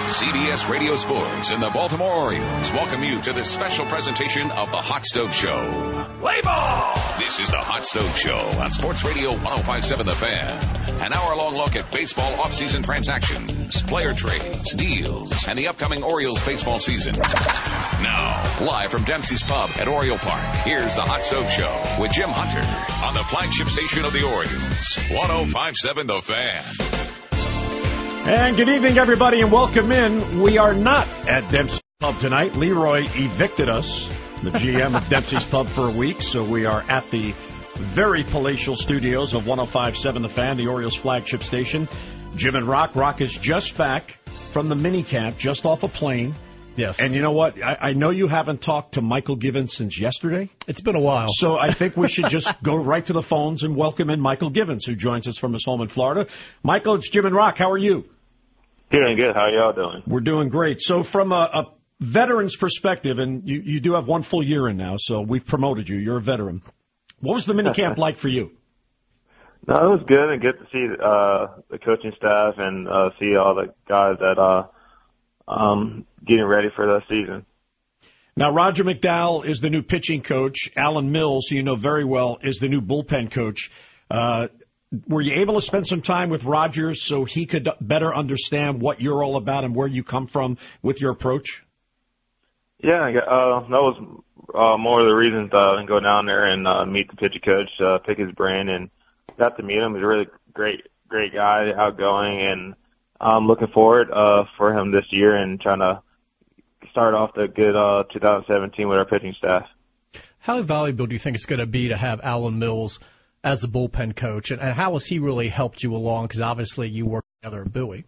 CBS Radio Sports and the Baltimore Orioles welcome you to this special presentation of the Hot Stove Show. Play ball! This is the Hot Stove Show on Sports Radio 105.7 The Fan. An hour-long look at baseball offseason transactions, player trades, deals, and the upcoming Orioles baseball season. Now, live from Dempsey's Pub at Oriole Park, here's the Hot Stove Show with Jim Hunter on the flagship station of the Orioles, 105.7 The Fan. And good evening, everybody, and welcome in. We are not at Dempsey's Pub tonight. Leroy evicted us, the GM of Dempsey's Pub, for a week, so we are at the very palatial studios of 105.7 The Fan, the Orioles flagship station. Jim and Rock. Rock is just back from the minicamp, just off a plane. Yes. And you know what? I know you haven't talked to Michael Givens since yesterday. It's been a while. So I think we should just go right to the phones and welcome in Michael Givens, who joins us from his home in Florida. Michael, it's Jim and Rock. How are you? Doing good. How y'all doing? We're doing great. So from a veteran's perspective, and you do have one full year in now, so we've promoted you. You're a veteran. What was the minicamp like for you? No, it was good, and good to see the coaching staff and see all the guys that getting ready for the season. Now, Roger McDowell is the new pitching coach. Alan Mills, who you know very well, is the new bullpen coach. Were you able to spend some time with Roger so he could better understand what you're all about and where you come from with your approach? Yeah, that was more of the reasons to go down there and meet the pitching coach, pick his brain, and got to meet him. He's a really great guy, outgoing, and I'm looking forward for him this year and trying to start off the good 2017 with our pitching staff. How valuable do you think it's going to be to have Alan Mills as the bullpen coach, and how has he really helped you along? Because obviously you work together at Bowie.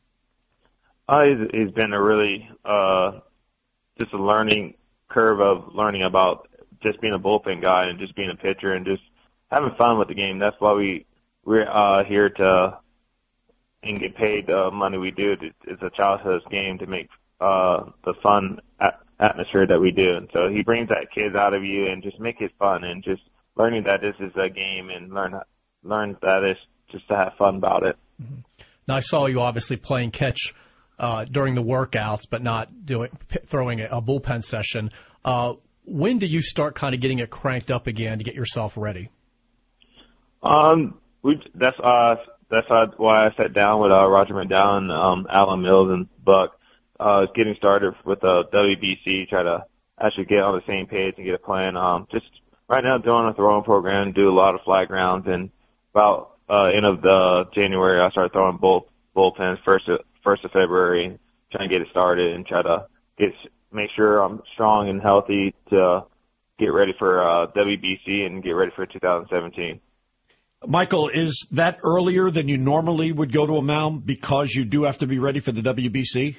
He's been a really just a learning curve of learning about just being a bullpen guy and just being a pitcher and just having fun with the game. That's why we're here to and get paid the money we do. It's a childhood game to make the fun atmosphere that we do. And so he brings that kid out of you and just make it fun and just learning that this is a game and learn that it's just to have fun about it. Mm-hmm. Now, I saw you obviously playing catch during the workouts, but not throwing a bullpen session. When do you start kind of getting it cranked up again to get yourself ready? That's why I sat down with Roger McDowell and Alan Mills and Buck. Getting started with the WBC, try to actually get on the same page and get a plan. Just right now doing a throwing program, do a lot of flag rounds, and about end of January I started throwing bullpens first of February, trying to get it started and try to make sure I'm strong and healthy to get ready for WBC and get ready for 2017. Michael, is that earlier than you normally would go to a mound because you do have to be ready for the WBC?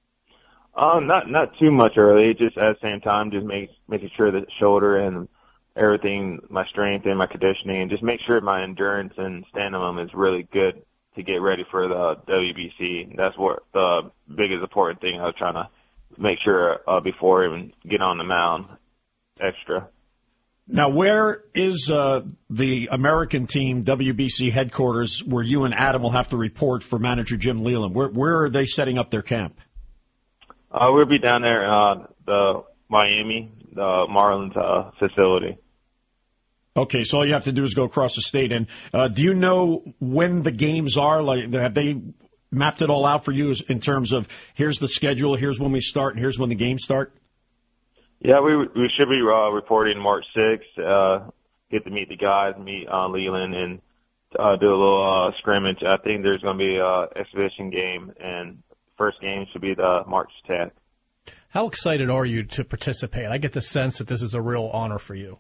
Not too much early. Just at the same time, just making sure the shoulder and everything, my strength and my conditioning, and just make sure my endurance and stamina is really good to get ready for the WBC. That's what the biggest important thing I was trying to make sure before even get on the mound extra. Now, where is the American team WBC headquarters where you and Adam will have to report for manager Jim Leland? Where are they setting up their camp? We'll be down there the Miami, the Marlins facility. Okay, so all you have to do is go across the state. And do you know when the games are? Like, have they mapped it all out for you in terms of here's the schedule, here's when we start, and here's when the games start? Yeah, we should be reporting March 6th, get to meet the guys, meet Leland, and do a little scrimmage. I think there's going to be an exhibition game, and first game should be the March 10th. How excited are you to participate? I get the sense that this is a real honor for you.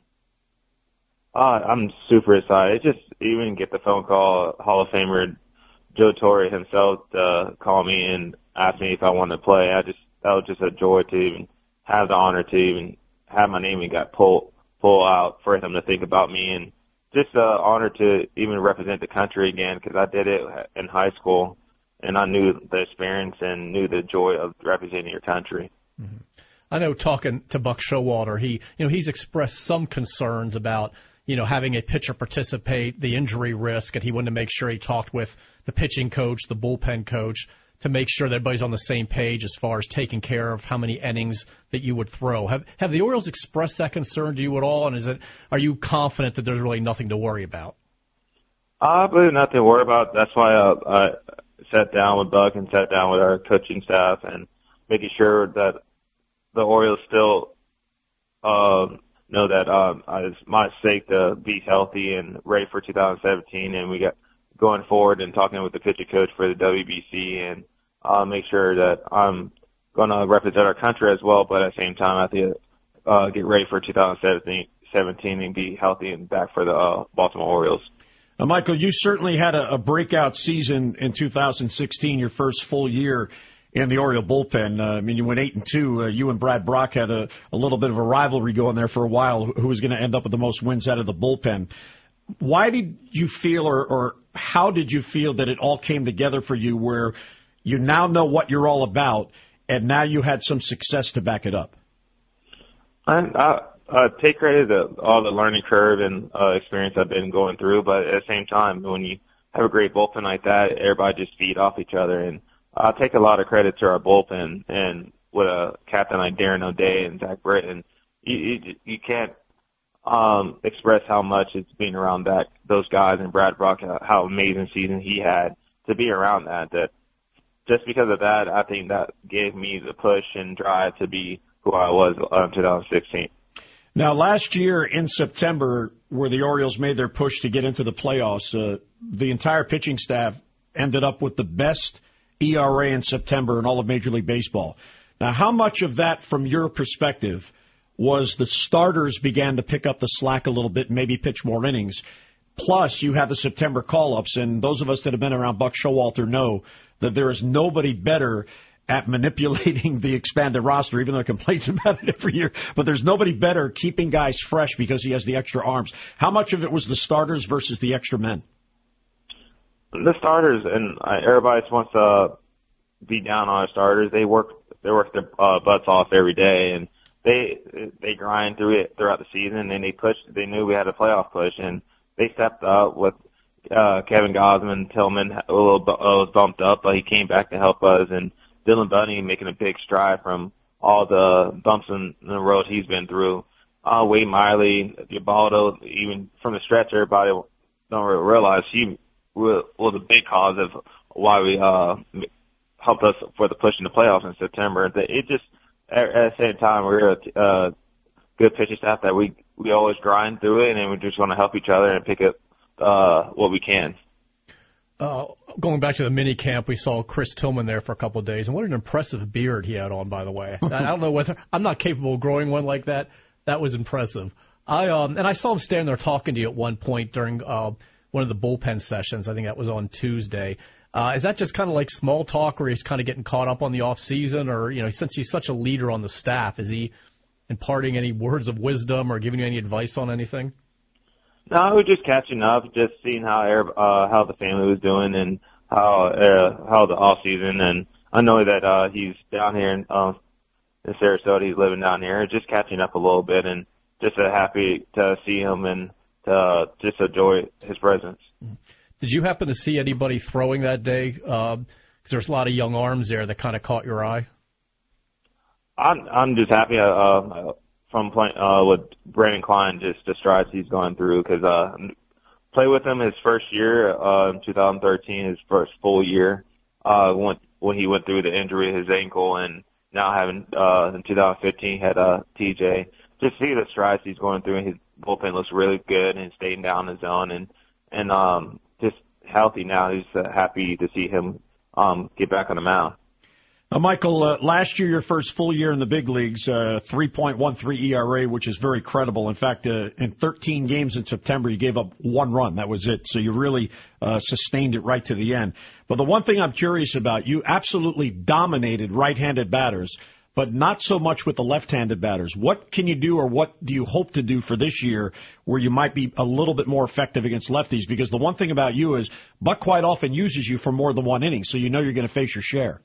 I'm super excited. Just even get the phone call, Hall of Famer Joe Torre himself to call me and ask me if I wanted to play. That was just a joy to even have the honor to even have my name and got pull out for him to think about me, and just an honor to even represent the country again, because I did it in high school and I knew the experience and knew the joy of representing your country. Mm-hmm. I know talking to Buck Showalter, he's expressed some concerns about having a pitcher participate, the injury risk, and he wanted to make sure he talked with the pitching coach, the bullpen coach, to make sure that everybody's on the same page as far as taking care of how many innings that you would throw. Have the Orioles expressed that concern to you at all, and are you confident that there's really nothing to worry about? I believe nothing to worry about. That's why I sat down with Buck and sat down with our coaching staff and making sure that the Orioles still know that it's my stake to be healthy and ready for 2017, and we got going forward and talking with the pitching coach for the WBC and make sure that I'm going to represent our country as well, but at the same time I have to get ready for 2017 and be healthy and back for the Baltimore Orioles. Michael, you certainly had a breakout season in 2016, your first full year in the Oriole bullpen. I mean, you went 8-2. You and Brad Brock had a little bit of a rivalry going there for a while, who was going to end up with the most wins out of the bullpen. Why did you feel, or how did you feel that it all came together for you where you now know what you're all about and now you had some success to back it up? I take credit to all the learning curve and experience I've been going through, but at the same time, when you have a great bullpen like that, everybody just feed off each other. And I take a lot of credit to our bullpen, and with a captain like Darren O'Day and Zach Britton, you can't express how much it's being around those guys, and Brad Brock, how amazing season he had to be around that just because of that, I think that gave me the push and drive to be who I was in 2016. Now, last year in September, where the Orioles made their push to get into the playoffs, the entire pitching staff ended up with the best ERA in September in all of Major League Baseball. Now, how much of that, from your perspective, was the starters began to pick up the slack a little bit and maybe pitch more innings? Plus, you had the September call-ups, and those of us that have been around Buck Showalter know that there is nobody better at manipulating the expanded roster, even though he complains about it every year. But there's nobody better keeping guys fresh because he has the extra arms. How much of it was the starters versus the extra men? The starters, and everybody wants to be down on our starters. They work their butts off every day, and they grind through it throughout the season, and they knew we had a playoff push, and they stepped up with Kevin Gausman. Tillman was bumped up, but he came back to help us, and Dylan Bunny making a big stride from all the bumps in the road he's been through. Wade Miley, Ubaldo, even from the stretch, everybody don't really realize he was a big cause of why we helped us for the push in the playoffs in September. It just, at the same time, we're a good pitching staff that we always grind through it, and we just want to help each other and pick up what we can. Going back to the mini camp, we saw Chris Tillman there for a couple of days, and what an impressive beard he had on, by the way. I don't know whether I'm not capable of growing one like that. That was impressive. I saw him standing there talking to you at one point during one of the bullpen sessions. I think that was on Tuesday. Is that just kind of like small talk, or he's kind of getting caught up on the off season, or since he's such a leader on the staff, is he imparting any words of wisdom or giving you any advice on anything? No, we're just catching up, just seeing how the family was doing and how the off season. And I know that he's down here in Sarasota. He's living down here. Just catching up a little bit, and just happy to see him and to just enjoy his presence. Did you happen to see anybody throwing that day? Because there's a lot of young arms there that kind of caught your eye. I'm just happy from playing with Brandon Klein, just the strides he's going through, because play with him his first year in 2013, his first full year when he went through the injury, his ankle, and now having in 2015 had TJ. Just see the strides he's going through, and his bullpen looks really good and staying down the zone and just healthy now. He's happy to see him get back on the mound. Michael, last year, your first full year in the big leagues, 3.13 ERA, which is very credible. In fact, in 13 games in September, you gave up one run. That was it. So you really sustained it right to the end. But the one thing I'm curious about, you absolutely dominated right-handed batters, but not so much with the left-handed batters. What can you do, or what do you hope to do for this year where you might be a little bit more effective against lefties? Because the one thing about you is Buck quite often uses you for more than one inning, so you know you're going to face your share.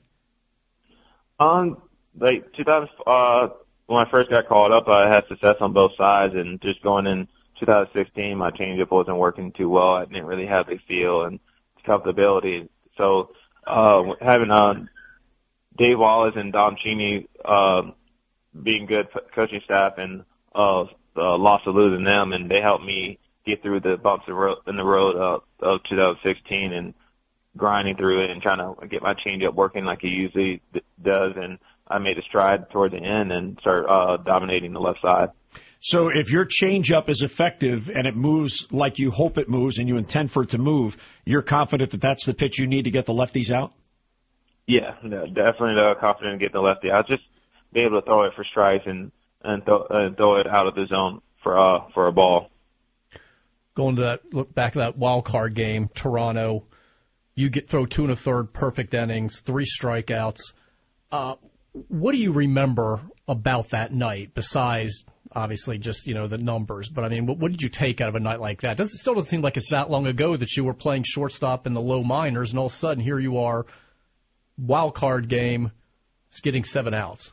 Like 2000, when I first got called up, I had success on both sides, and just going in 2016, my changeup wasn't working too well. I didn't really have the feel and comfortability. So having Dave Wallace and Dom Cheney being good coaching staff, and the loss of losing them, and they helped me get through the bumps in the road of 2016 and grinding through it and trying to get my changeup working like it usually does. And I made a stride toward the end and start dominating the left side. So if your changeup is effective and it moves like you hope it moves and you intend for it to move, you're confident that that's the pitch you need to get the lefties out? Yeah, definitely confident in getting the lefty out. Just be able to throw it for strikes and throw it out of the zone for a ball. Going to that, look back at that wild card game, Toronto, you throw 2 1/3 perfect innings, 3 strikeouts. What do you remember about that night besides obviously just, the numbers? But I mean, what did you take out of a night like that? It still doesn't seem like it's that long ago that you were playing shortstop in the low minors, and all of a sudden here you are, wild card game, it's getting 7 outs.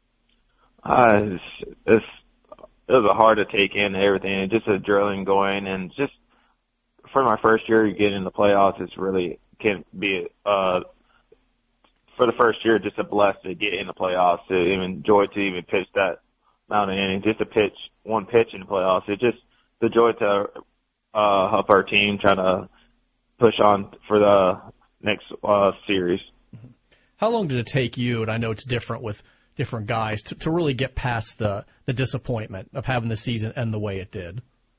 It was hard to take in everything, and just a drilling going, and just for my first year, you get in the playoffs, it's really can be for the first year just a bless to get in the playoffs, to even enjoy to even pitch that amount of innings, just to pitch one pitch in the playoffs. It's just the joy to help our team try to push on for the next series. How long did it take you, and I know it's different with different guys, to really get past the disappointment of having the season end the way it did?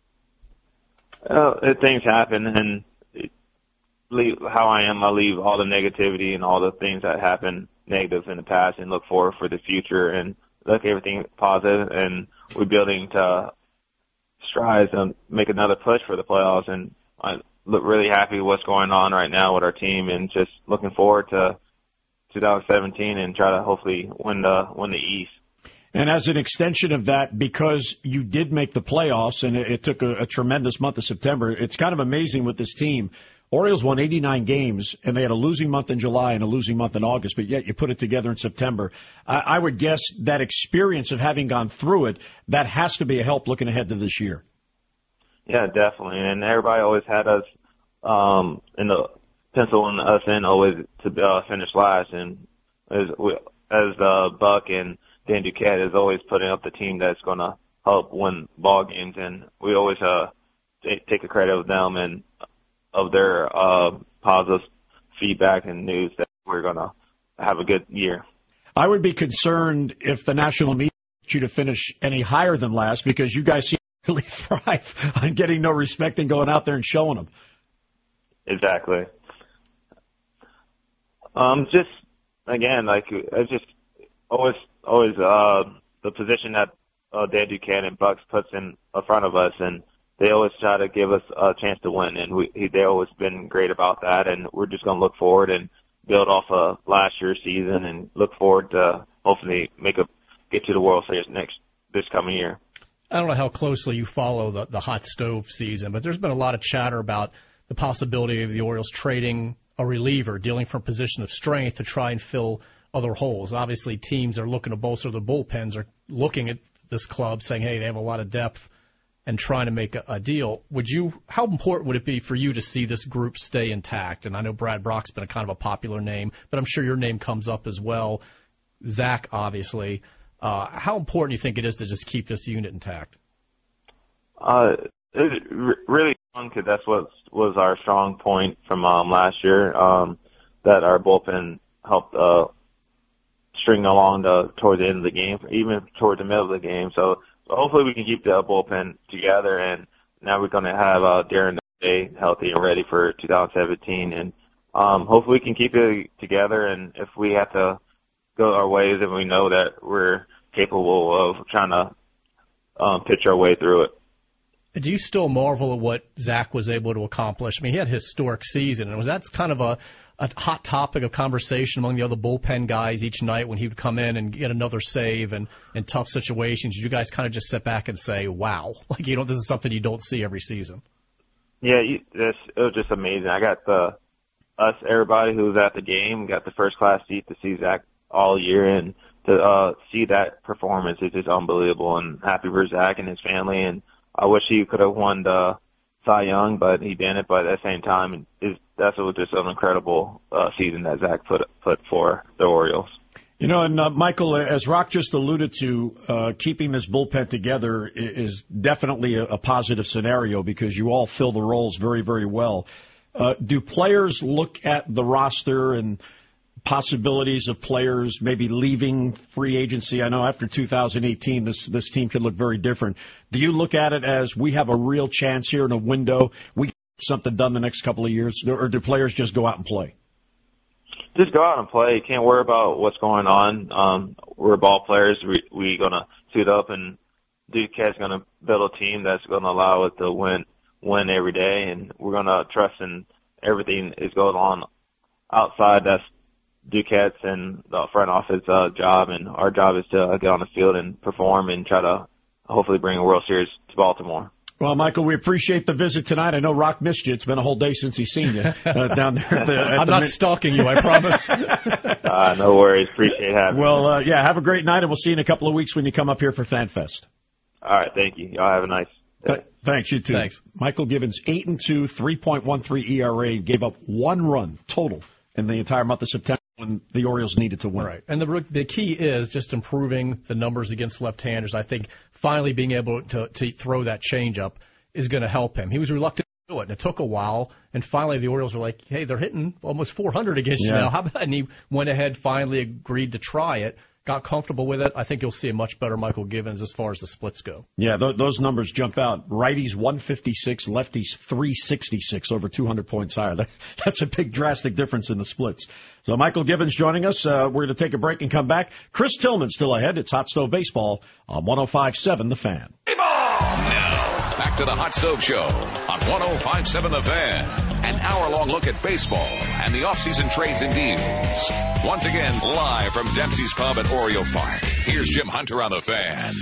Things happen, and how I am, I leave all the negativity and all the things that happened negative in the past and look forward for the future and look at everything positive, and we're building to strides and make another push for the playoffs. And I look really happy with what's going on right now with our team, and just looking forward to 2017 and try to hopefully win the East. And as an extension of that, because you did make the playoffs and it took a tremendous month of September, it's kind of amazing with this team. Orioles won 89 games, and they had a losing month in July and a losing month in August, but yet you put it together in September. I would guess that experience of having gone through it, that has to be a help looking ahead to this year. Yeah, definitely. And everybody always had us in the penciling us in always to finish last. And as Buck and Dan Duquette is always putting up the team that's going to help win ball games, and we always take a credit of them and of their positive feedback and news that we're going to have a good year. I would be concerned if the national media wants you to finish any higher than last, because you guys seem to really thrive on getting no respect and going out there and showing them. Exactly. Just again, like it's just always the position that Dan Duquette and Bucks puts in front of us, and they always try to give us a chance to win, and they always been great about that. And we're just going to look forward and build off of last year's season, and look forward to hopefully get to the World Series this coming year. I don't know how closely you follow the hot stove season, but there's been a lot of chatter about the possibility of the Orioles trading a reliever, dealing from a position of strength to try and fill other holes. Obviously, teams are looking to bolster their bullpens, are looking at this club saying, hey, they have a lot of depth, and trying to make a deal. How important would it be for you to see this group stay intact? And I know Brad Brock's been a kind of a popular name, but I'm sure your name comes up as well. Zach, obviously. How important do you think it is to just keep this unit intact? It's really strong, because that's what was our strong point from last year, that our bullpen helped string along toward the end of the game, even toward the middle of the game. So hopefully we can keep the bullpen together, and now we're going to have Darren stay healthy and ready for 2017. And hopefully we can keep it together, and if we have to go our ways, then we know that we're capable of trying to pitch our way through it. Do you still marvel at what Zach was able to accomplish? I mean, he had a historic season, and that's kind of a hot topic of conversation among the other bullpen guys each night when he would come in and get another save and in tough situations. You guys kind of just sit back and say, wow, like, this is something you don't see every season. Yeah, it was just amazing. I got everybody who was at the game got the first class seat to see Zach all year, and to see that performance is just unbelievable, and happy for Zach and his family. And I wish he could have won the Cy Young, but he didn't. But at the same time, that's just an incredible season that Zach put for the Orioles. You know, and Michael, as Rock just alluded to, keeping this bullpen together is definitely a positive scenario because you all fill the roles very, very well. Do players look at the roster and possibilities of players maybe leaving free agency? I know after 2018, this team could look very different. Do you look at it as we have a real chance here in a window? We can get something done the next couple of years, or do players just go out and play? Just go out and play. You can't worry about what's going on. We're ball players. We're going to suit up, and Duquette's going to build a team that's going to allow it to win every day, and we're going to trust in everything is going on outside. That's Duquette's and the front office job, and our job is to get on the field and perform and try to hopefully bring a World Series to Baltimore. Well, Michael, we appreciate the visit tonight. I know Rock missed you. It's been a whole day since he's seen you down there. I'm not stalking you, I promise. No worries. Appreciate having me. Well, have a great night, and we'll see you in a couple of weeks when you come up here for FanFest. All right, thank you. Y'all have a nice day. Thanks, you too. Thanks. Michael Givens, 8-2, 3.13 ERA, gave up 1 run total in the entire month of September when the Orioles needed to win. Right. And the key is just improving the numbers against left-handers. I think finally being able to throw that changeup is going to help him. He was reluctant to do it, and it took a while. And finally the Orioles were like, hey, they're hitting almost 400 against you now. How about? And he went ahead, finally agreed to try it, got comfortable with it. I think you'll see a much better Michael Givens as far as the splits go. Yeah, those numbers jump out. Righties 156, lefties 366, over 200 points higher. That's a big drastic difference in the splits. So Michael Givens joining us. We're going to take a break and come back. Chris Tillman still ahead. It's Hot Stove Baseball on 105.7 The Fan. Now, back to the Hot Stove Show on 105.7 The Fan. An hour-long look at baseball and the off-season trades and deals. Once again, live from Dempsey's Pub at Oriole Park. Here's Jim Hunter on The Fan.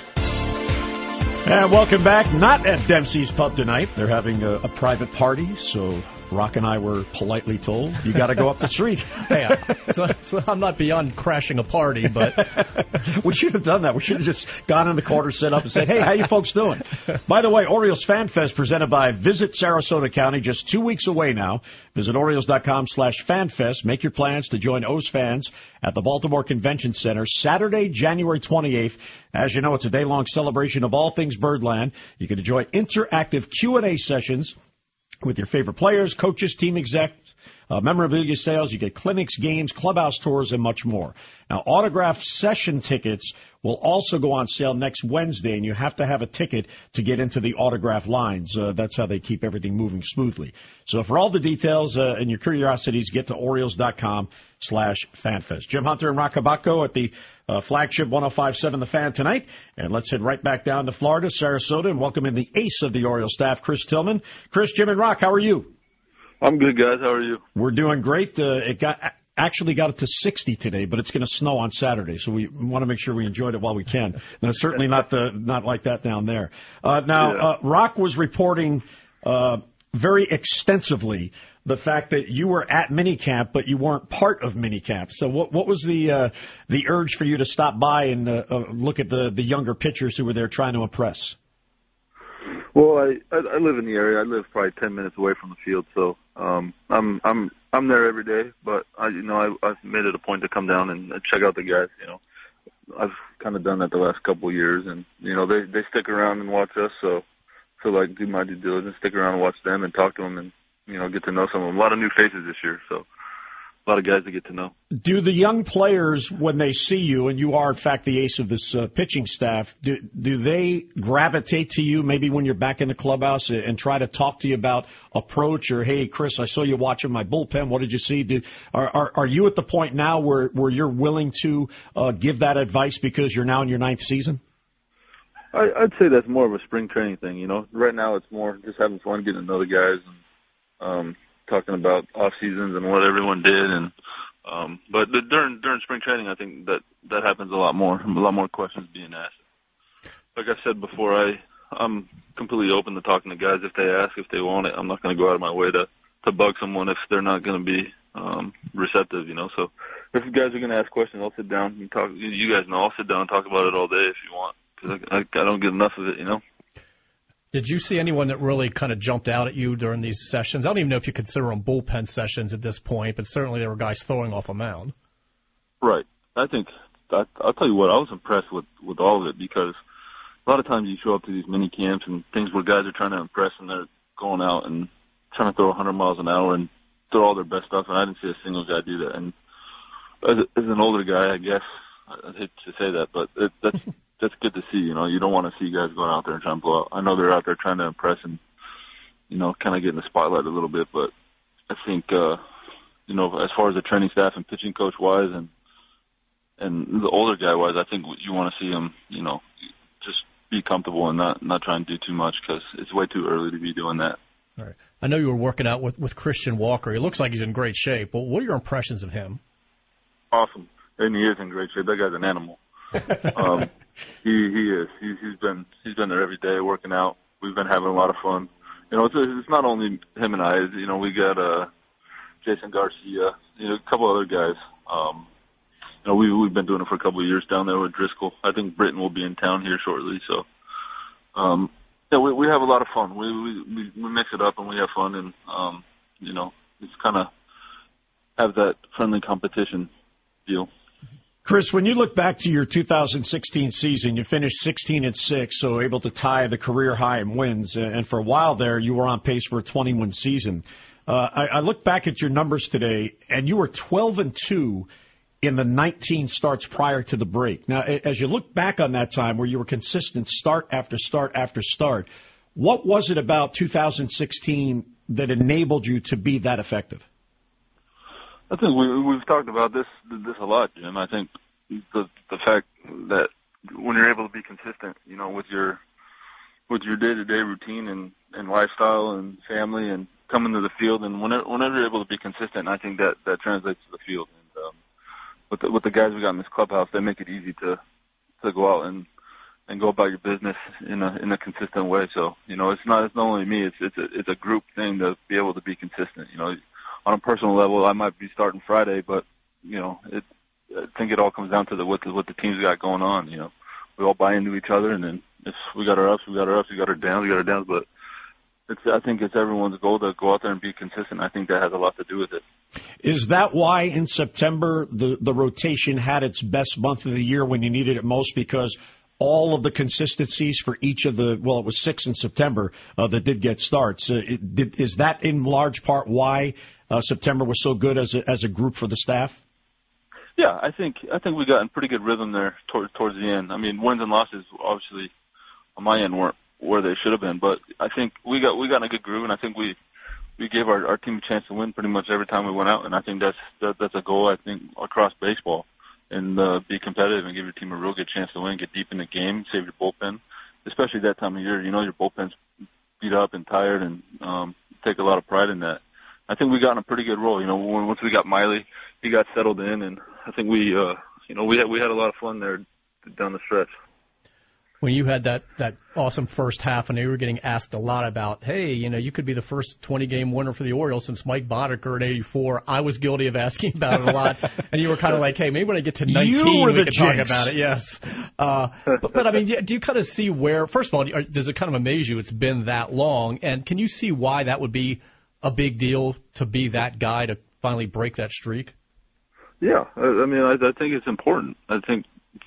And welcome back. Not at Dempsey's Pub tonight. They're having a private party, so Rock and I were politely told, you got to go up the street. Hey, so I'm not beyond crashing a party, but we should have done that. We should have just gone in the corner, set up, and said, hey, how you folks doing? By the way, Orioles Fan Fest presented by Visit Sarasota County, just 2 weeks away now. Visit Orioles.com/FanFest. Make your plans to join O's fans at the Baltimore Convention Center Saturday, January 28th. As you know, it's a day-long celebration of all things Birdland. You can enjoy interactive Q&A sessions with your favorite players, coaches, team execs, memorabilia sales. You get clinics, games, clubhouse tours, and much more. Now, autograph session tickets will also go on sale next Wednesday, and you have to have a ticket to get into the autograph lines. That's how they keep everything moving smoothly. So for all the details and your curiosities, get to Orioles.com/FanFest. Jim Hunter and Rock Habacco at the flagship 105.7 The Fan tonight. And let's head right back down to Florida, Sarasota, and welcome in the ace of the Orioles staff, Chris Tillman. Chris, Jim, and Rock, how are you? I'm good, guys. How are you? We're doing great. It actually got up to 60 today, but it's going to snow on Saturday, so we want to make sure we enjoyed it while we can. No, certainly not like that down there. Rock was reporting very extensively the fact that you were at minicamp, but you weren't part of minicamp. So what was the urge for you to stop by and look at the younger pitchers who were there trying to impress? Well, I live in the area. I live probably 10 minutes away from the field, so I'm there every day. But I've made it a point to come down and check out the guys. You know, I've kind of done that the last couple of years, and they stick around and watch us. So I feel like do my due diligence, stick around and watch them and talk to them, and get to know some of them. A lot of new faces this year, so a lot of guys to get to know. Do the young players, when they see you, and you are, in fact, the ace of this pitching staff, do they gravitate to you maybe when you're back in the clubhouse and try to talk to you about approach or, hey, Chris, I saw you watching my bullpen. What did you see? Are you at the point now where you're willing to give that advice because you're now in your 9th season? I'd say that's more of a spring training thing. Right now it's more just having fun, getting to know the guys, and talking about off seasons and what everyone did, and but during spring training, I think that happens a lot more questions being asked. Like I said before, I'm completely open to talking to guys if they ask, if they want it. I'm not going to go out of my way to bug someone if they're not going to be receptive. So if guys are going to ask questions, I'll sit down and talk. You guys know I'll sit down and talk about it all day if you want, because I don't get enough of it. Did you see anyone that really kind of jumped out at you during these sessions? I don't even know if you consider them bullpen sessions at this point, but certainly there were guys throwing off a mound. Right. I think I'll tell you what, I was impressed with all of it, because a lot of times you show up to these mini camps and things where guys are trying to impress and they're going out and trying to throw 100 miles an hour and throw all their best stuff, and I didn't see a single guy do that. And as an older guy, I guess, I hate to say that, but that's good to see. You know, you don't want to see guys going out there and trying to blow out. I know they're out there trying to impress and, you know, kind of get in the spotlight a little bit, but I think, you know, as far as the training staff and pitching coach wise and the older guy wise, I think you want to see them, you know, just be comfortable and not try and do too much, because it's way too early to be doing that. All right. I know you were working out with Christian Walker. He looks like he's in great shape. But what are your impressions of him? Awesome. And he is in great shape. That guy's an animal. He is. He's been there every day working out. We've been having a lot of fun. You know, it's not only him and I. You know, we got Jason Garcia. You know, a couple other guys. You know, we've been doing it for a couple of years down there with Driscoll. I think Britton will be in town here shortly. So, yeah, we have a lot of fun. We mix it up and we have fun, and you know, it's kind of have that friendly competition deal. Chris, when you look back to your 2016 season, you finished 16-6, so able to tie the career high in wins. And for a while there, you were on pace for a 20-win season. I look back at your numbers today, and you were 12-2 in the 19 starts prior to the break. Now, as you look back on that time where you were consistent start after start after start, what was it about 2016 that enabled you to be that effective? I think we've talked about this a lot, Jim. I think the fact that when you're able to be consistent, you know, with your day-to-day routine and lifestyle and family and coming to the field, and whenever you're able to be consistent, I think that translates to the field. And with the guys we got in this clubhouse, they make it easy to go out and go about your business in a consistent way. So, you know, it's not only me. It's a group thing to be able to be consistent. You know, on a personal level, I might be starting Friday, but, you know, I think it all comes down to what the team's got going on. You know, we all buy into each other, and then if we got our ups, we got our ups. We got our downs, we got our downs. But I think it's everyone's goal to go out there and be consistent. I think that has a lot to do with it. Is that why in September the rotation had its best month of the year when you needed it most? Because all of the consistencies for each of it was 6 in September that did get starts. Is that in large part why September was so good as a group for the staff? Yeah, I think we got in pretty good rhythm there towards the end. I mean, wins and losses obviously on my end weren't where they should have been, but I think we got in a good groove, and I think we gave our team a chance to win pretty much every time we went out, and I think that's a goal, I think, across baseball, and be competitive and give your team a real good chance to win, get deep in the game, save your bullpen, especially that time of year. You know, your bullpen's beat up and tired, and take a lot of pride in that. I think we got in a pretty good role. You know, once we got Miley, he got settled in, and I think we had a lot of fun there down the stretch. When you had that awesome first half, and you were getting asked a lot about, hey, you know, you could be the first 20-game winner for the Orioles since Mike Boddicker in '84. I was guilty of asking about it a lot, and you were kind of like, hey, maybe when I get to 19, we can talk about it. Yes, but I mean, do you kind of see where? First of all, does it kind of amaze you? It's been that long, and can you see why that would be a big deal to be that guy to finally break that streak? Yeah, I mean, I think it's important. I think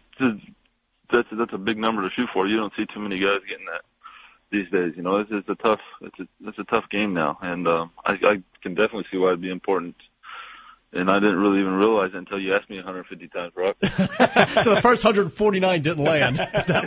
that's a big number to shoot for. You don't see too many guys getting that these days. You know, it's a tough game now, and I can definitely see why it'd be important. And I didn't really even realize it until you asked me 150 times, Rock. So the first 149 didn't land.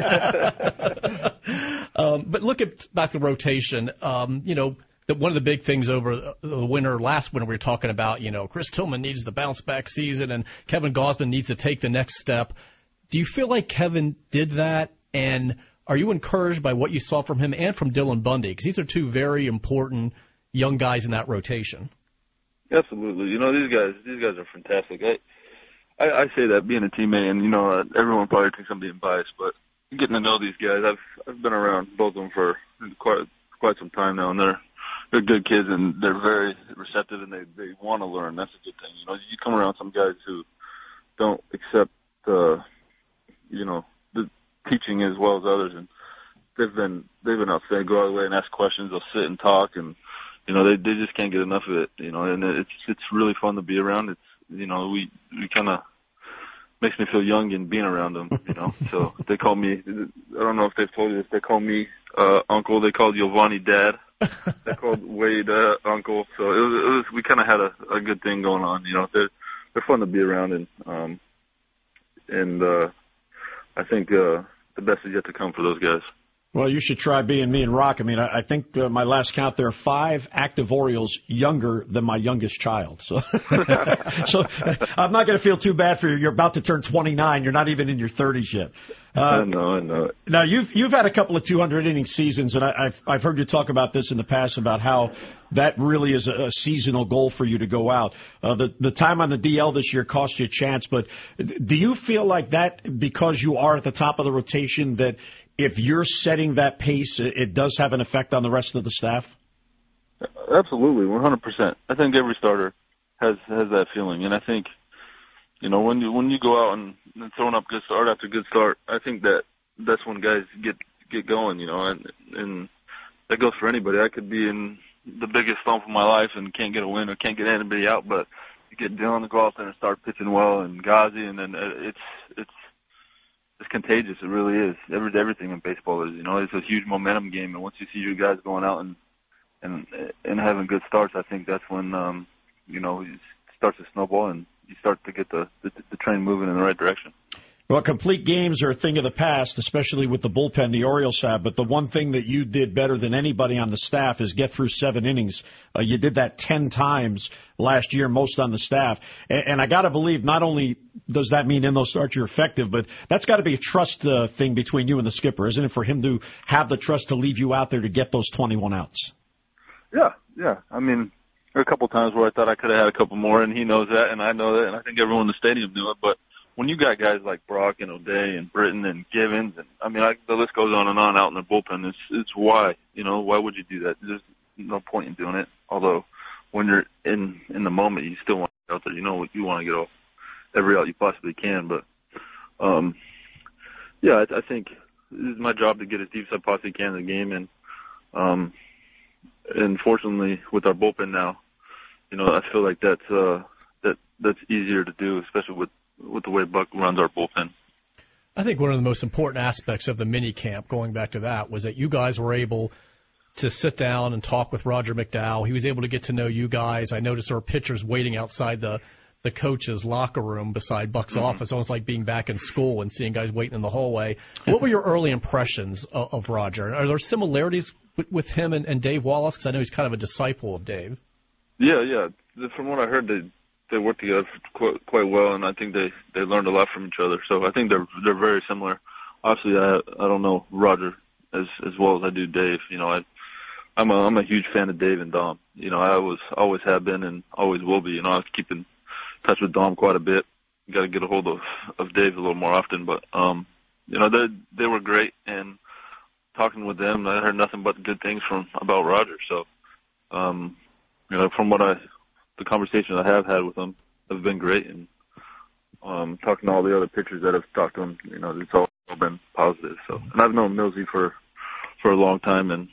But look at back to rotation. You know, one of the big things over the last winter we were talking about, you know, Chris Tillman needs the bounce back season and Kevin Gausman needs to take the next step. Do you feel like Kevin did that, and are you encouraged by what you saw from him and from Dylan Bundy? Because these are two very important young guys in that rotation. Absolutely. You know, these guys are fantastic. I say that being a teammate, and, you know, everyone probably thinks I'm being biased, but getting to know these guys, I've been around both of them for quite some time now, and they're good kids, and they're very receptive, and they want to learn. That's a good thing. You know, you come around some guys who don't accept you know, the teaching as well as others, and they've been outstanding. Go all the way and ask questions. They'll sit and talk, and they just can't get enough of it. And it's really fun to be around. It's we kind of makes me feel young in being around them. So they call me. I don't know if they've told you this. They call me Uncle. They called Giovanni Dad. They called Wade Uncle. So it was we kind of had a good thing going on. They're fun to be around, and I think the best is yet to come for those guys. Well, you should try being me and Rock. I mean, I think my last count, there are 5 active Orioles younger than my youngest child. So, so I'm not going to feel too bad for you. You're about to turn 29. You're not even in your 30s yet. I know. Now, you've had a couple of 200-inning seasons, and I've heard you talk about this in the past about how that really is a seasonal goal for you to go out. The time on the DL this year cost you a chance, but do you feel like that because you are at the top of the rotation that if you're setting that pace, it does have an effect on the rest of the staff? Absolutely, 100%. I think every starter has that feeling, and I think when you go out and throwing up good start after good start, I think that's when guys get going, and that goes for anybody. I could be in the biggest slump of my life and can't get a win or can't get anybody out, but you get Dylan to go out there and start pitching well, and Ghazi, and then it's contagious. It really is. Everything in baseball is. It's a huge momentum game, and once you see your guys going out and having good starts, I think that's when it starts to snowball and you start to get the train moving in the right direction. Well, complete games are a thing of the past, especially with the bullpen the Orioles have. But the one thing that you did better than anybody on the staff is get through 7 innings. You did that 10 times last year, most on the staff. And I got to believe not only does that mean in those starts you're effective, but that's got to be a trust thing between you and the skipper, isn't it, for him to have the trust to leave you out there to get those 21 outs? Yeah. I mean, there are a couple times where I thought I could have had a couple more, and he knows that, and I know that, and I think everyone in the stadium knew it. But when you got guys like Brock and O'Day and Britton and Givens, and the list goes on and on out in the bullpen. It's why, why would you do that? There's no point in doing it. Although when you're in the moment, you still want to get out there. You want to get off every out you possibly can. But I think this is my job to get as deep as I possibly can in the game, and fortunately with our bullpen now, I feel like that's easier to do, especially with the way Buck runs our bullpen. I think one of the most important aspects of the mini camp, going back to that, was that you guys were able to sit down and talk with Roger McDowell. He was able to get to know you guys. I noticed there were pitchers waiting outside the coach's locker room beside Buck's office, almost like being back in school and seeing guys waiting in the hallway. What were your early impressions of Roger? Are there similarities with him and Dave Wallace? Because I know he's kind of a disciple of Dave. Yeah. From what I heard, they work together quite well, and I think they learned a lot from each other. So I think they're very similar. Obviously, I don't know Roger as well as I do Dave. I'm a huge fan of Dave and Dom. I always have been and always will be. I keep in touch with Dom quite a bit. Got to get a hold of Dave a little more often, but they were great, and talking with them, I heard nothing but good things about Roger. So from the conversations I have had with them have been great, and talking to all the other pitchers that have talked to him, it's all been positive. So, and I've known Millsy for a long time, and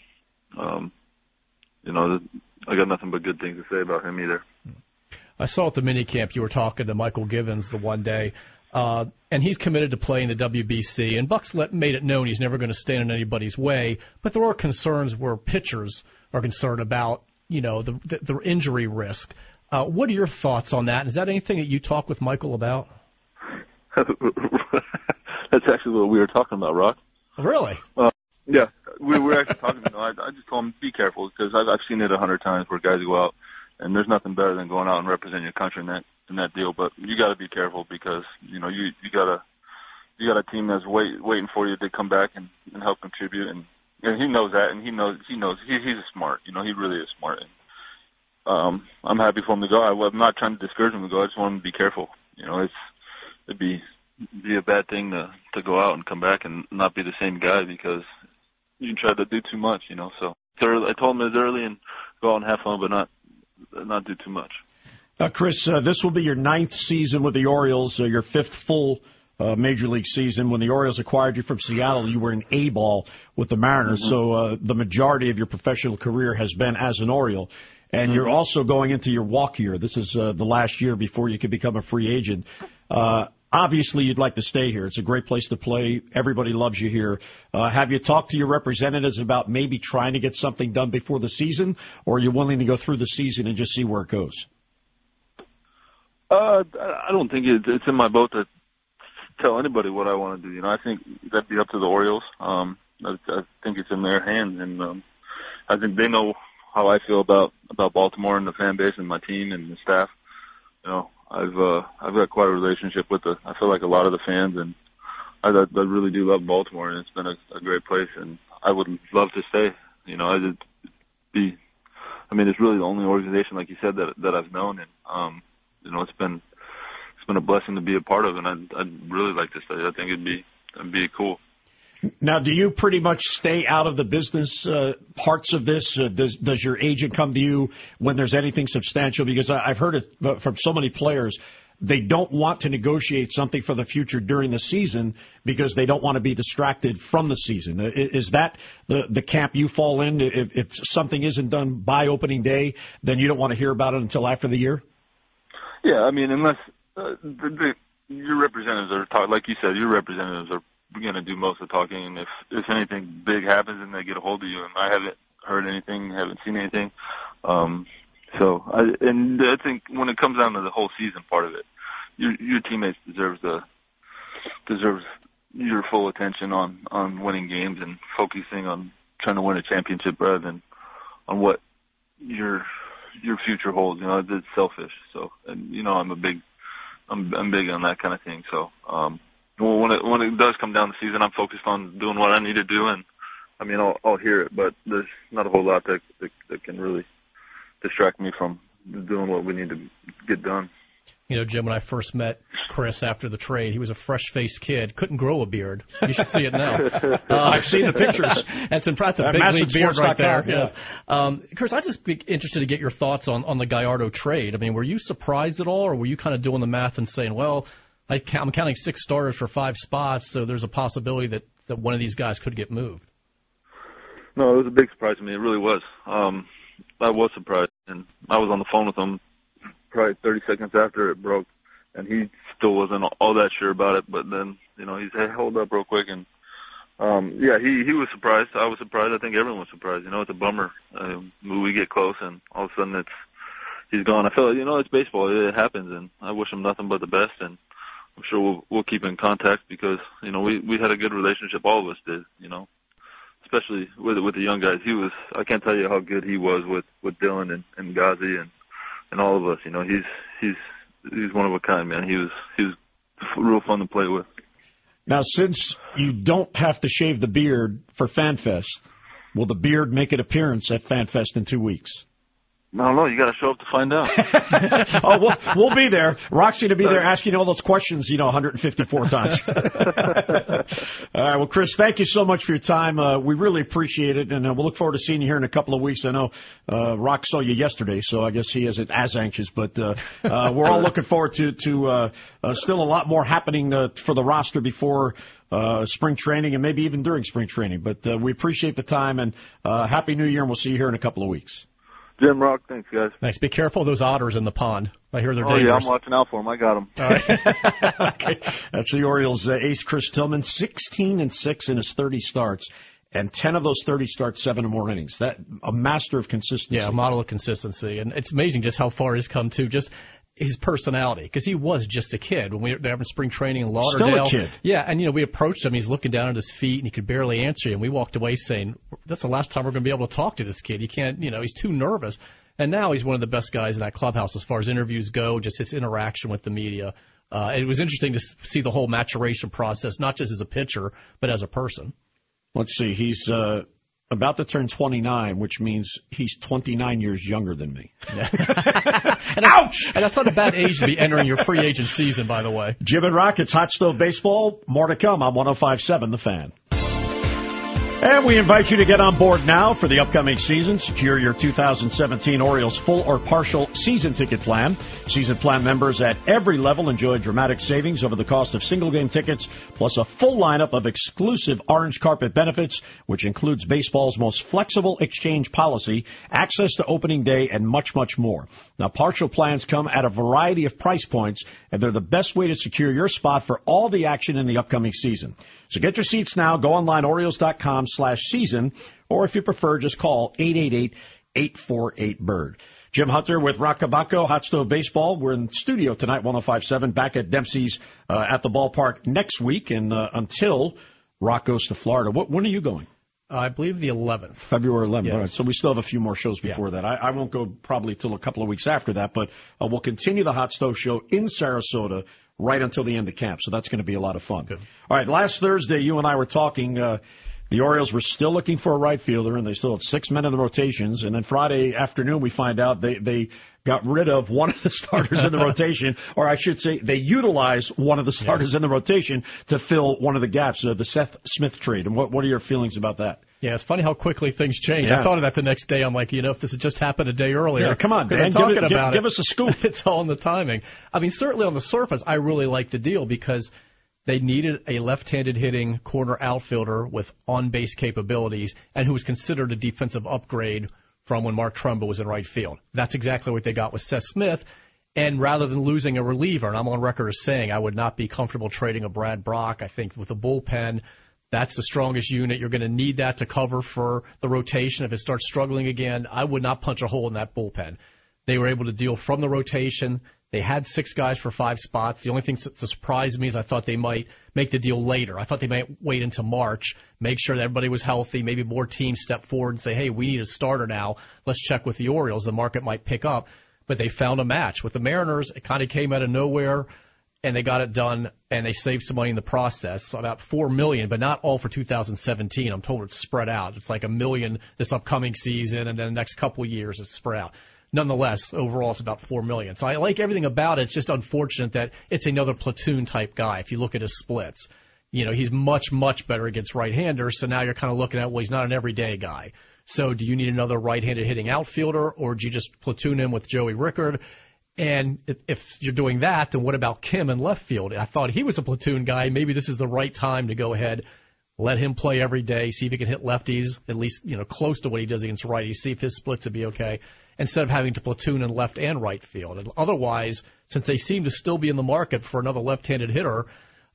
I got nothing but good things to say about him either. I saw at the minicamp you were talking to Michael Givens the one day, and he's committed to playing the WBC. And Buck's made it known he's never going to stand in anybody's way, but there are concerns where pitchers are concerned about, the injury risk. What are your thoughts on that? Is that anything that you talk with Michael about? That's actually what we were talking about, Rock. Really? Yeah, we were actually talking. I just told him be careful because I've seen it 100 times where guys go out, and there's nothing better than going out and representing your country in that deal. But you got to be careful because you got a team that's waiting for you to come back and help contribute, and he knows that, and he knows he's smart. He really is smart. And, I'm happy for him to go. I'm not trying to discourage him to go. I just want him to be careful. It'd be a bad thing to go out and come back and not be the same guy because you try to do too much. So I told him it's early and go out and have fun, but not do too much. Chris, this will be your 9th season with the Orioles, your 5th full Major League season. When the Orioles acquired you from Seattle, you were in A-ball with the Mariners, so the majority of your professional career has been as an Oriole. And you're also going into your walk year. This is the last year before you can become a free agent. Obviously, you'd like to stay here. It's a great place to play. Everybody loves you here. Have you talked to your representatives about maybe trying to get something done before the season, or are you willing to go through the season and just see where it goes? I don't think it's in my boat to tell anybody what I want to do. You know, I think that'd be up to the Orioles. I think it's in their hands, and I think they know how I feel about Baltimore and the fan base and my team and the staff. You know, I've got quite a relationship with I feel like a lot of the fans, and I really do love Baltimore, and it's been a great place, and I would love to stay. You know, it's really the only organization, like you said, that I've known, and you know, it's been a blessing to be a part of, and I'd really like to stay. I think it'd be cool. Now, do you pretty much stay out of the business parts of this? Does your agent come to you when there's anything substantial? Because I've heard it from so many players. They don't want to negotiate something for the future during the season because they don't want to be distracted from the season. Is that the camp you fall in? If something isn't done by opening day, then you don't want to hear about it until after the year? Yeah, I mean, unless your representatives are talking, like you said, your representatives are going to do most of the talking, and if anything big happens, then they get a hold of you, and I haven't heard anything, haven't seen anything. So I think when it comes down to the whole season part of it, your teammates deserves your full attention on winning games and focusing on trying to win a championship rather than on what your future holds. You know, it's selfish. So, and you know, I'm big on that kind of thing. So, when it does come down the season, I'm focused on doing what I need to do, and I mean, I'll hear it, but there's not a whole lot that can really distract me from doing what we need to get done. You know, Jim, when I first met Chris after the trade, he was a fresh-faced kid, couldn't grow a beard. You should see it now. I've seen the pictures. That's a big league beard right there. Yeah. Chris, I'd just be interested to get your thoughts on the Gallardo trade. I mean, were you surprised at all, or were you kind of doing the math and saying, well, I'm counting 6 starters for 5 spots, so there's a possibility that one of these guys could get moved? No, it was a big surprise to me. It really was. I was surprised, and I was on the phone with him probably 30 seconds after it broke, and he still wasn't all that sure about it. But then, you know, he said, hold up real quick, and yeah, he was surprised. I was surprised. I think everyone was surprised. You know, it's a bummer. We get close, and all of a sudden he's gone. I feel like, you know, it's baseball. It happens, and I wish him nothing but the best, and I'm sure we'll keep in contact because, you know, we had a good relationship. All of us did, you know, especially with the young guys. I can't tell you how good he was with Dylan and Ghazi and all of us. You know, he's one of a kind, man. He was real fun to play with. Now, since you don't have to shave the beard for FanFest, will the beard make an appearance at FanFest in 2 weeks? I don't know. You got to show up to find out. Oh, we'll be there. Roxy to be there asking all those questions, 154 times. All right. Well, Chris, thank you so much for your time. We really appreciate it, and we'll look forward to seeing you here in a couple of weeks. I know Rock saw you yesterday, so I guess he isn't as anxious, but we're all looking forward to still a lot more happening for the roster before spring training and maybe even during spring training. But we appreciate the time, and Happy New Year, and we'll see you here in a couple of weeks. Jim, Rock, thanks, guys. Thanks. Be careful of those otters in the pond. I hear they're dangerous. Oh, yeah, I'm watching out for them. I got them. All right. Okay. That's the Orioles' ace, Chris Tillman, 16-6 in his 30 starts, and 10 of those 30 starts, 7 or more innings. That a master of consistency. Yeah, a model of consistency. And it's amazing just how far he's come to just his personality, because he was just a kid when we were having spring training in Lauderdale. Still a kid. Yeah, and we approached him. He's looking down at his feet, and he could barely answer you. And we walked away saying, "That's the last time we're going to be able to talk to this kid. He can't, he's too nervous." And now he's one of the best guys in that clubhouse as far as interviews go, just his interaction with the media. It was interesting to see the whole maturation process, not just as a pitcher, but as a person. Let's see. He's about to turn 29, which means he's 29 years younger than me. Yeah. Ouch! And that's not a bad age to be entering your free agent season, by the way. Jim and Rock, it's Hot Stove Baseball. More to come on 105.7 The Fan. And we invite you to get on board now for the upcoming season. Secure your 2017 Orioles full or partial season ticket plan. Season plan members at every level enjoy dramatic savings over the cost of single-game tickets, plus a full lineup of exclusive orange carpet benefits, which includes baseball's most flexible exchange policy, access to opening day, and much, much more. Now, partial plans come at a variety of price points, and they're the best way to secure your spot for all the action in the upcoming season. So get your seats now. Go online, Orioles.com/season, or if you prefer, just call 888-848-BIRD. Jim Hunter with Rock Cabaco, Hot Stove Baseball. We're in the studio tonight, 105.7, back at Dempsey's at the ballpark next week, and until Rock goes to Florida. When are you going? I believe the 11th. February 11th. Yes. All right, so we still have a few more shows before that. I won't go probably till a couple of weeks after that, but we'll continue the Hot Stove Show in Sarasota right until the end of camp, so that's going to be a lot of fun. Good. All right, last Thursday, you and I were talking. The Orioles were still looking for a right fielder, and they still had 6 men in the rotations. And then Friday afternoon, we find out they got rid of one of the starters in the rotation, or I should say they utilized one of the starters in the rotation to fill one of the gaps, the Seth Smith trade. And what are your feelings about that? Yeah, it's funny how quickly things change. Yeah. I thought of that the next day. I'm like, if this had just happened a day earlier. Yeah, come on, Dan. Give us a scoop. It's all in the timing. I mean, certainly on the surface, I really like the deal because they needed a left-handed hitting corner outfielder with on-base capabilities and who was considered a defensive upgrade from when Mark Trumbo was in right field. That's exactly what they got with Seth Smith. And rather than losing a reliever, and I'm on record as saying I would not be comfortable trading a Brad Brock, I think with a bullpen, that's the strongest unit. You're going to need that to cover for the rotation. If it starts struggling again, I would not punch a hole in that bullpen. They were able to deal from the rotation. They had 6 guys for 5 spots. The only thing that surprised me is I thought they might make the deal later. I thought they might wait until March, make sure that everybody was healthy, maybe more teams step forward and say, hey, we need a starter now. Let's check with the Orioles. The market might pick up. But they found a match. With the Mariners, it kind of came out of nowhere, and they got it done, and they saved some money in the process, so about $4 million, but not all for 2017. I'm told it's spread out. It's like $1 million this upcoming season, and then the next couple of years it's spread out. Nonetheless, overall it's about $4 million. So I like everything about it. It's just unfortunate that it's another platoon-type guy. If you look at his splits, he's much, much better against right-handers, so now you're kind of looking at, well, he's not an everyday guy. So do you need another right-handed hitting outfielder, or do you just platoon him with Joey Rickard? And if you're doing that, then what about Kim in left field? I thought he was a platoon guy. Maybe this is the right time to go ahead, let him play every day, see if he can hit lefties, at least close to what he does against righties, see if his splits would be okay, instead of having to platoon in left and right field. And otherwise, since they seem to still be in the market for another left-handed hitter,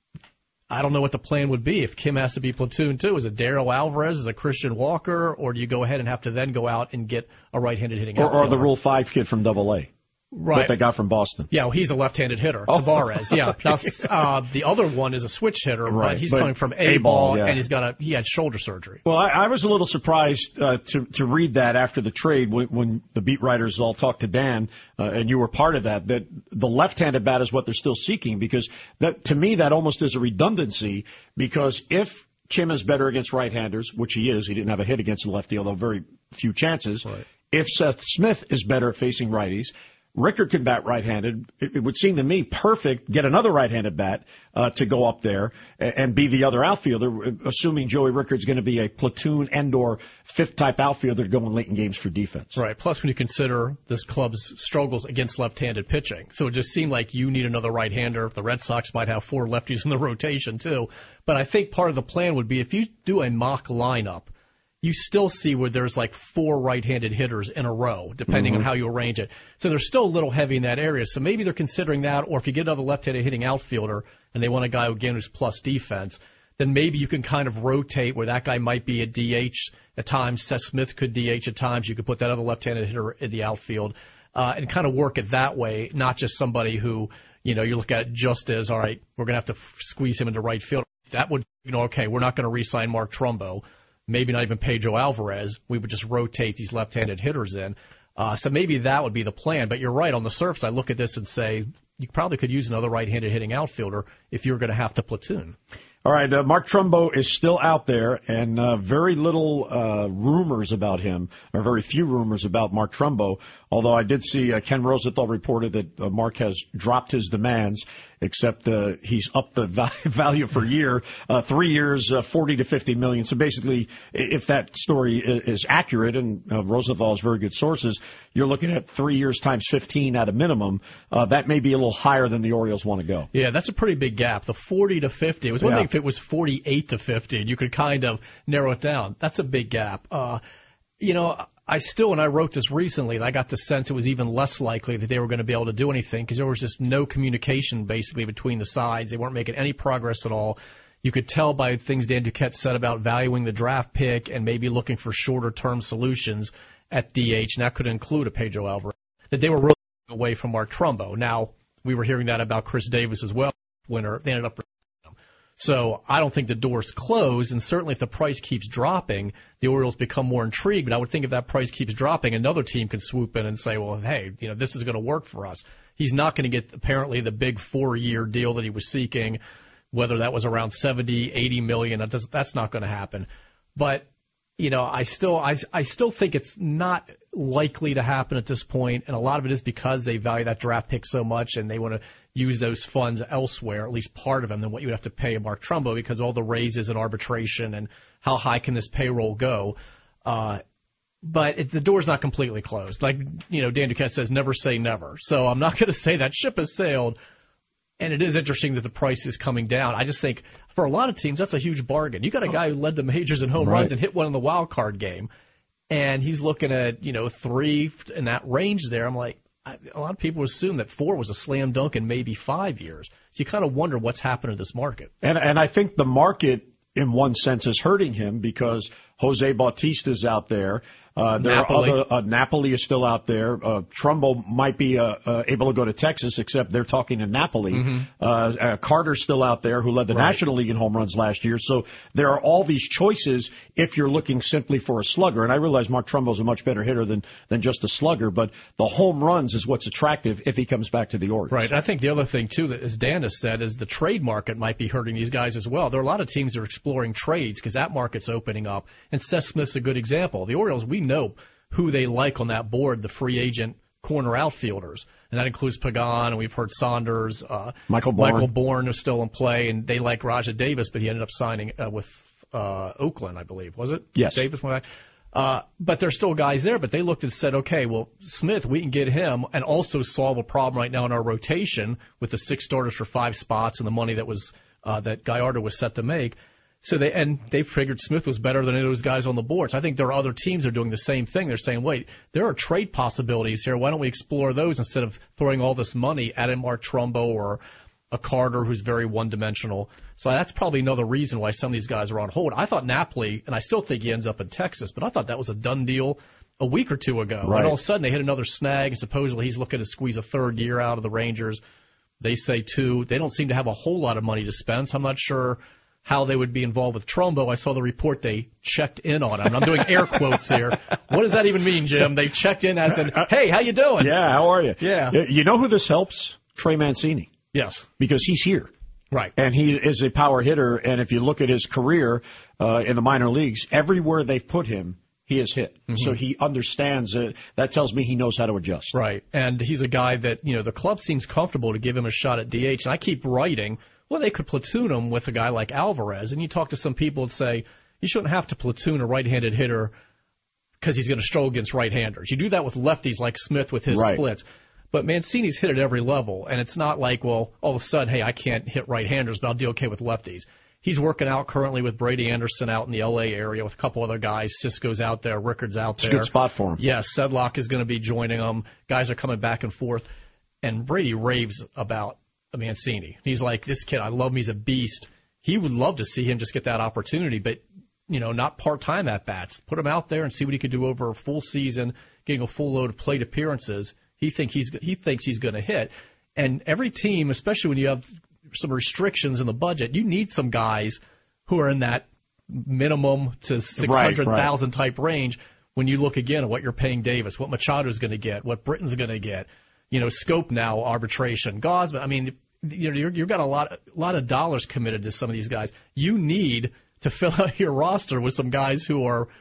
I don't know what the plan would be. If Kim has to be platoon too, is it Daryl Alvarez, is it Christian Walker, or do you go ahead and have to then go out and get a right-handed hitting outfielder? Or the Rule 5 kid from Double-A. Right. That they got from Boston. Yeah, well, he's a left-handed hitter, Tavares. Yeah. Now, the other one is a switch hitter, right? He's coming from A-ball, and he had shoulder surgery. Well, I was a little surprised to read that after the trade when the beat writers all talked to Dan, and you were part of that the left-handed bat is what they're still seeking, because that, to me, that almost is a redundancy, because if Kim is better against right-handers, which he is, he didn't have a hit against the lefty, although very few chances. Right. If Seth Smith is better at facing righties, Rickard can bat right-handed. It would seem to me perfect. Get another right-handed bat to go up there and be the other outfielder, assuming Joey Rickard's going to be a platoon and/or fifth-type outfielder going late in games for defense. Right. Plus, when you consider this club's struggles against left-handed pitching, so it just seemed like you need another right-hander. The Red Sox might have 4 lefties in the rotation too. But I think part of the plan would be if you do a mock lineup, you still see where there's like 4 right-handed hitters in a row, depending on how you arrange it. So they're still a little heavy in that area. So maybe they're considering that, or if you get another left-handed hitting outfielder and they want a guy, again, who's plus defense, then maybe you can kind of rotate where that guy might be a DH at times. Seth Smith could DH at times. You could put that other left-handed hitter in the outfield and kind of work it that way, not just somebody who, you look at just as, all right, we're going to have to squeeze him into right field. That would, okay, we're not going to re-sign Mark Trumbo. Maybe not even Pedro Alvarez. We would just rotate these left-handed hitters in. So maybe that would be the plan. But you're right. On the surface, I look at this and say you probably could use another right-handed hitting outfielder if you're going to have to platoon. All right, Mark Trumbo is still out there, and very little rumors about him, or very few rumors about Mark Trumbo, although I did see Ken Rosenthal reported that Mark has dropped his demands. except he's upped the value for year, 3 years, 40 to 50 million. So basically, if that story is accurate, and Rosenthal has very good sources, you're looking at 3 years times 15 at a minimum. That may be a little higher than the Orioles want to go. Yeah, that's a pretty big gap. The 40 to 50. It was one thing if it was 48 to 50, and you could kind of narrow it down. That's a big gap. When I wrote this recently, I got the sense it was even less likely that they were going to be able to do anything because there was just no communication basically between the sides. They weren't making any progress at all. You could tell by things Dan Duquette said about valuing the draft pick and maybe looking for shorter-term solutions at DH, and that could include a Pedro Alvarez, that they were really away from Mark Trumbo. Now, we were hearing that about Chris Davis as well. Winner, they ended up. So I don't think the door's closed, and certainly if the price keeps dropping, the Orioles become more intrigued. But I would think if that price keeps dropping, another team could swoop in and say, well, hey, this is going to work for us. He's not going to get apparently the big 4-year deal that he was seeking, whether that was around 70, 80 million. That's not going to happen. But I still think it's not likely to happen at this point, and a lot of it is because they value that draft pick so much and they want to use those funds elsewhere, at least part of them, than what you would have to pay Mark Trumbo because all the raises and arbitration and how high can this payroll go. But the door's not completely closed. Like, Dan Duquette says, never say never. So I'm not going to say that ship has sailed. And it is interesting that the price is coming down. I just think for a lot of teams, that's a huge bargain. You got a guy who led the majors in home runs and hit one in the wild card game, and he's looking at 3 in that range there. I'm like, a lot of people assume that 4 was a slam dunk in maybe 5 years. So you kind of wonder what's happened to this market. And I think the market, in one sense, is hurting him because Jose Bautista's out there. There Napoli. are other, Napoli is still out there. Trumbo might be able to go to Texas, except they're talking in Napoli. Mm-hmm. Carter's still out there, who led the National League in home runs last year. So there are all these choices if you're looking simply for a slugger. And I realize Mark Trumbo's a much better hitter than just a slugger, but the home runs is what's attractive if he comes back to the Orioles. Right. I think the other thing, too, that as Dan has said, is the trade market might be hurting these guys as well. There are a lot of teams that are exploring trades because that market's opening up. And Seth Smith's a good example. The Orioles, we know who they like on that board, the free agent corner outfielders. And that includes Pagan, and we've heard Saunders. Michael Bourne is still in play, and they like Rajah Davis, but he ended up signing with Oakland, I believe. Was it? Yes. Davis went back. But there's still guys there, but they looked and said, okay, well, Smith, we can get him and also solve a problem right now in our rotation with the 6 starters for 5 spots and the money that was that Gallardo was set to make. So they figured Smith was better than any of those guys on the board. So I think there are other teams that are doing the same thing. They're saying, wait, there are trade possibilities here. Why don't we explore those instead of throwing all this money at a Mark Trumbo or a Carter who's very one-dimensional. So that's probably another reason why some of these guys are on hold. I thought Napoli, and I still think he ends up in Texas, but I thought that was a done deal a week or two ago. Right. And all of a sudden they hit another snag, and supposedly he's looking to squeeze a 3rd year out of the Rangers. They say 2. They don't seem to have a whole lot of money to spend, so I'm not sure how they would be involved with Trumbo. I saw the report they checked in on him. I'm doing air quotes here. What does that even mean, Jim? They checked in as in, hey, how you doing? Yeah, how are you? Yeah. You know who this helps? Trey Mancini. Yes. Because he's here. Right. And he is a power hitter, and if you look at his career in the minor leagues, everywhere they've put him, he has hit. Mm-hmm. So he understands it. That tells me he knows how to adjust. Right. And he's a guy that, the club seems comfortable to give him a shot at DH. And I keep writing, well, they could platoon him with a guy like Alvarez. And you talk to some people and say, you shouldn't have to platoon a right-handed hitter because he's going to struggle against right-handers. You do that with lefties like Smith with his splits. But Mancini's hit at every level. And it's not like, well, all of a sudden, hey, I can't hit right-handers, but I'll do okay with lefties. He's working out currently with Brady Anderson out in the L.A. area with a couple other guys. Cisco's out there. Rickard's out there. It's a good spot for him. Yes, Sedlock is going to be joining them. Guys are coming back and forth. And Brady raves about Mancini. He's like, this kid, I love him. He's a beast. He would love to see him just get that opportunity, but, not part-time at-bats. Put him out there and see what he could do over a full season, getting a full load of plate appearances. He thinks he's going to hit. And every team, especially when you have some restrictions in the budget, you need some guys who are in that minimum to 600,000 type range when you look again at what you're paying Davis, what Machado's going to get, what Britton's going to get, Scope now, arbitration, Gausman. I mean, you've got a lot of dollars committed to some of these guys. You need to fill out your roster with some guys who are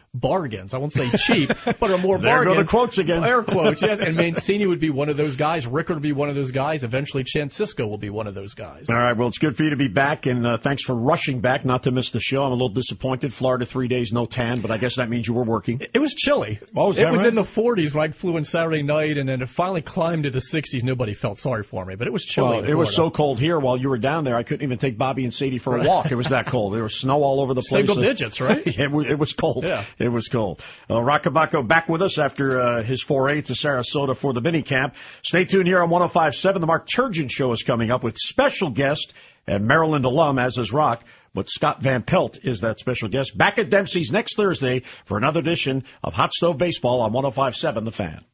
bargains. I won't say cheap, but are more there bargains. There go the quotes again. Air quotes, yes. And Mancini would be one of those guys. Rickard would be one of those guys. Eventually, Francisco will be one of those guys. All right. Well, it's good for you to be back, and thanks for rushing back, not to miss the show. I'm a little disappointed. Florida 3 days, no tan, but I guess that means you were working. It was chilly. Oh, it was in the 40s when I flew in Saturday night, and then it finally climbed to the 60s. Nobody felt sorry for me, but it was chilly. Well, it was so cold here while you were down there, I couldn't even take Bobby and Sadie for a walk. It was that cold. There was snow all over the place. Single digits, right? It was cold. Yeah. It was cold. Rockabaco back with us after his foray to Sarasota for the mini camp. Stay tuned here on 105.7. The Mark Turgeon Show is coming up with special guest and Maryland alum, as is Rock. But Scott Van Pelt is that special guest. Back at Dempsey's next Thursday for another edition of Hot Stove Baseball on 105.7 The Fan.